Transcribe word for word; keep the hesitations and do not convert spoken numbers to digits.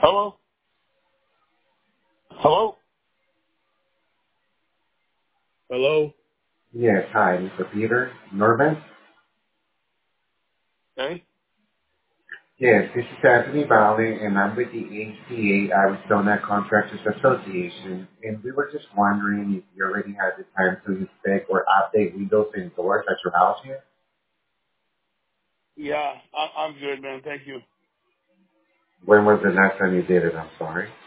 Hello? Hello? Hello? Yes, hi, Mister Peter Norman. Hey? Yes, this is Anthony Valley, and I'm with the A C A, Arizona Contractors Association, and we were just wondering if you already had the time to inspect or update windows and doors at your house here. Yeah, I, I'm good, man. Thank you. When was the last time you did it? I'm sorry.